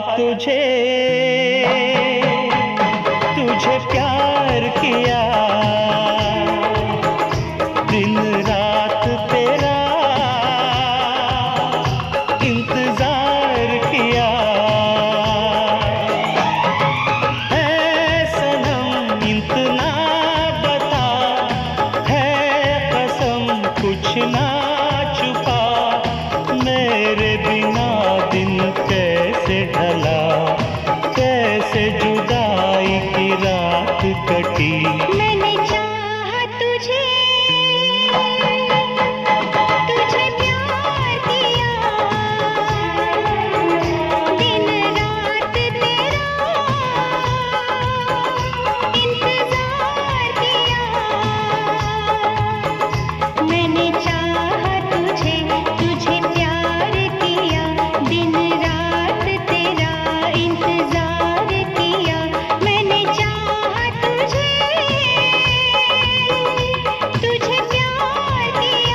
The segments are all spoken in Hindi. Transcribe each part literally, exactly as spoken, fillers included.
तुझे, तुझे प्यार किया, दिन रात तेरा इंतजार किया। है सनम इतना बता, है कसम कुछ ना छुपा, मेरे बिना दिन कैसे ढला, कैसे जुदाई की रात कटी। मैंने चाहा तुझे, तुझे प्यार किया, दिन रात तेरा इंतजार किया। मैंने चाहा तुझे, तुझे प्यार किया, दिन रात तेरा इंतजार किया। मैंने चाहा तुझे, तुझे प्यार किया।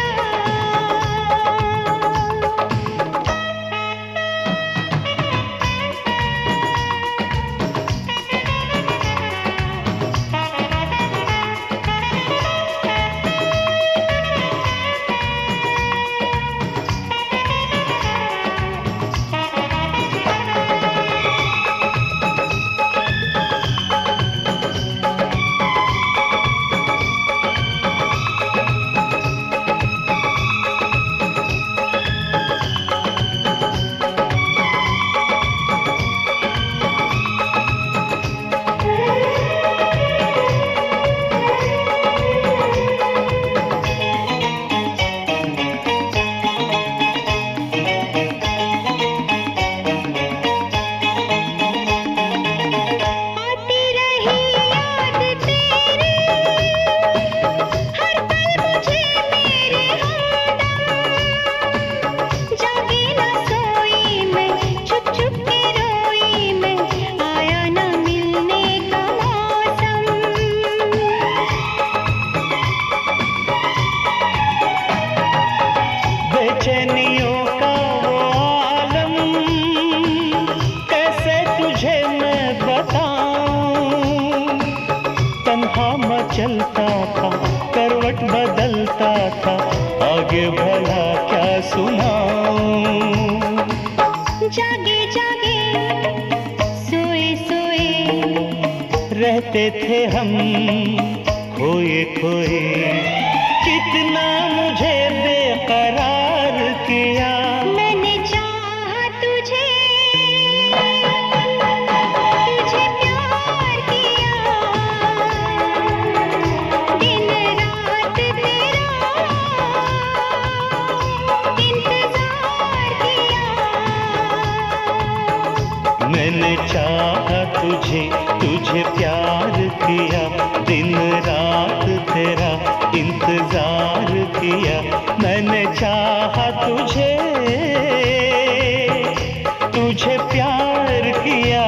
आती रही याद तेरी, हर पल मुझे मेरे हमदम। जागी न सोई मैं, छुप छुप के रोई मैं, आया न मिलने का मौसम। बेचैनियों का वो आलम कैसे तुझे मैं बताऊं, तन्हा मचलता था, करवट बदलता था, आगे भला क्या सुनाऊं। जागे जागे सोए सोए रहते थे हम खोए खोए, कितना मुझे बेकरार किया। मैंने चाहा तुझे, तुझे प्यार किया, दिन रात तेरा इंतजार किया। मैंने चाहा तुझे, तुझे प्यार किया, दिन रात तेरा इंतजार किया। मैंने चाहा तुझे, तुझे प्यार किया।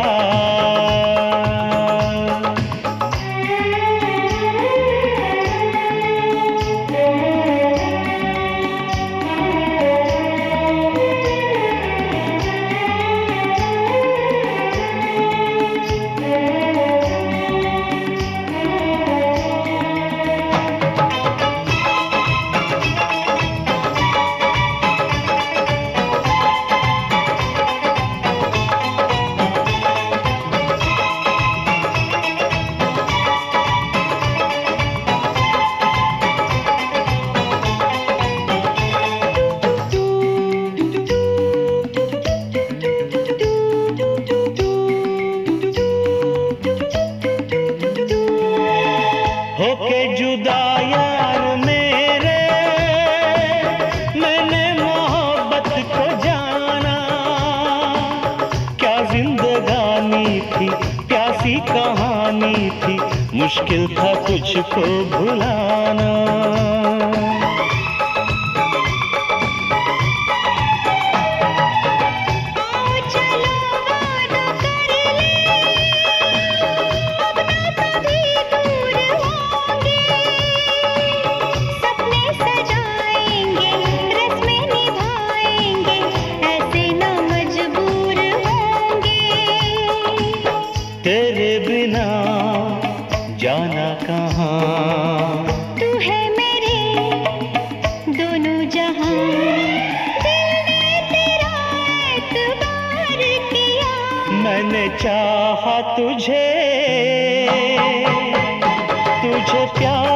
होके जुदा यार मेरे, मैंने मोहब्बत को जाना, क्या जिंदगानी थी, प्यासी कहानी थी, मुश्किल था तुझको भुलाना। आओ चलो वादा कर ले, अब ना कभी दूर होंगे। सपने सजाएंगे, रस्में निभाएंगे, ऐसे ना मजबूर होंगे। मैंने चाहा तुझे, तुझे प्यार